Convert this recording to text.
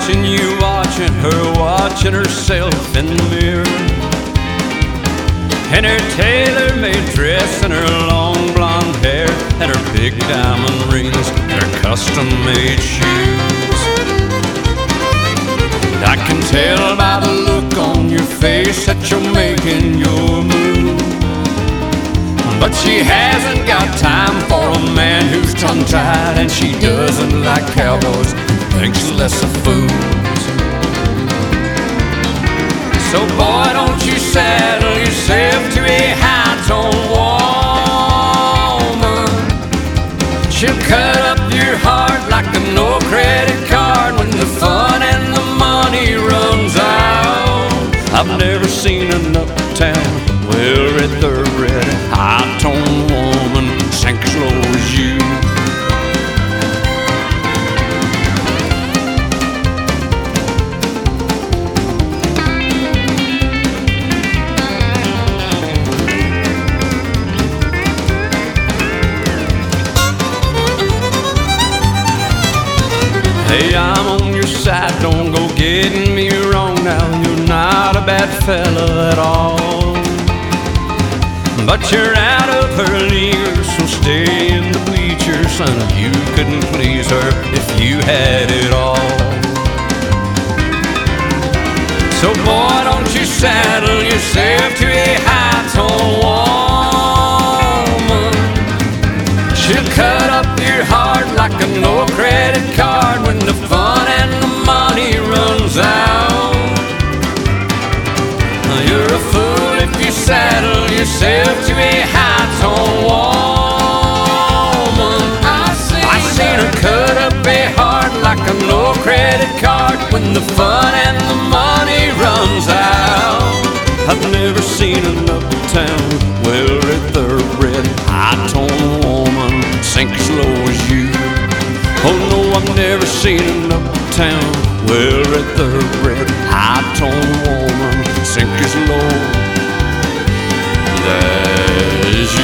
watching you, watching her, watching herself in the mirror. And her tailor-made dress and her long blonde hair and her big diamond rings and her custom-made shoes. I can tell by the look on your face that you're making your move. But she hasn't got time for a man who's tongue-tied, and she doesn't like cowboys, thinks less of fools. So boy, don't you saddle yourself to a high-tone woman. She'll cut up your heart like a no-credit card when the fun and the money runs out. I've never seen an uptown, well-read, thoroughbred, high-tone woman sink as low as you. Hey, I'm on your side, don't go getting me wrong now. You're not a bad fella at all, but you're out of her league, so stay in the bleachers, son. You couldn't please her if you had it all. So boy, don't you saddle yourself to a high-tone woman. She'll cut up your heart like a no-credit card when the fun and the money runs out. You're a fool if you saddle yourself to a high-tone woman. I seen her cut up a heart like a no-credit card when the fun and the money runs out. I've never seen an uptown, well-read, thoroughbred, high-tone woman sink as low as you. Oh no, I've never seen an uptown, well-read, thoroughbred, high-tone woman sink as low as you.